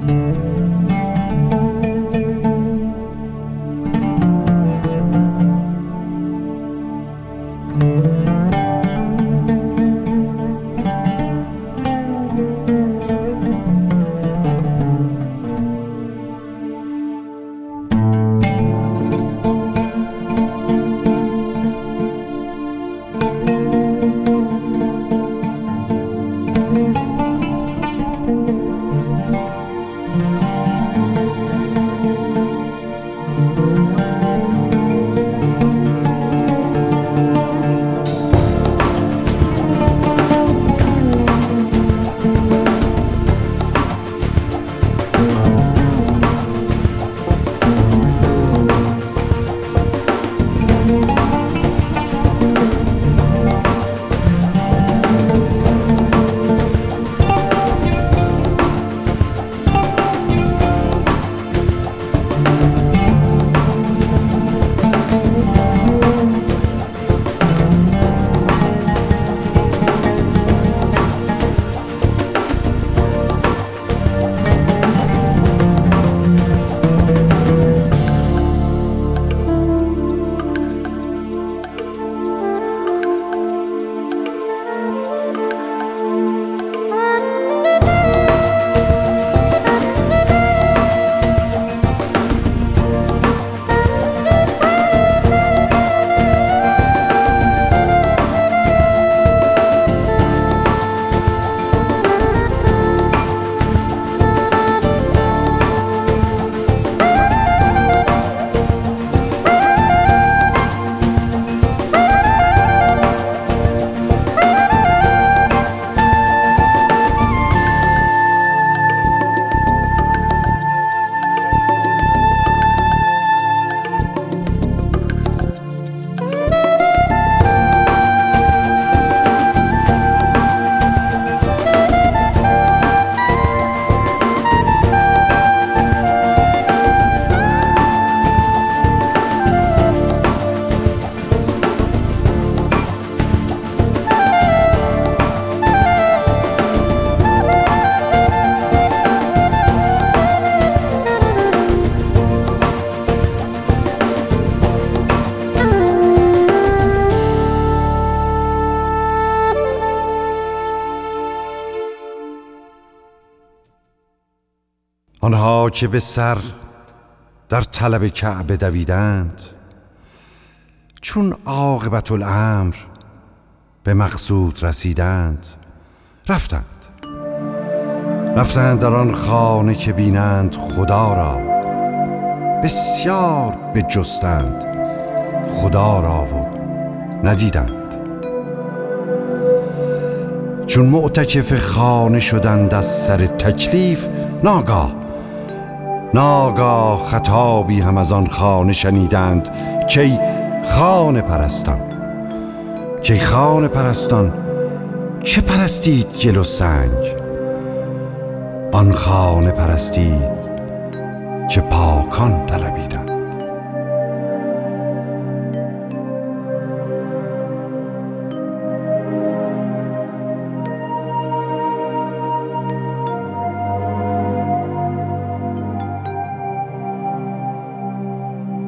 آنها که به سر در طلب کعبه دویدند، چون عاقبت الامر به مقصود رسیدند، رفتند در آن خانه که بینند خدا را، بسیار بجستند خدا را و ندیدند. چون معتکف خانه شدند از سر تکلیف، ناگاه خطابی هم از آن خانه شنیدند کی خانه پرستان چه پرستید گل و سنگ؟ آن خانه پرستید که پاکان طلبیدند.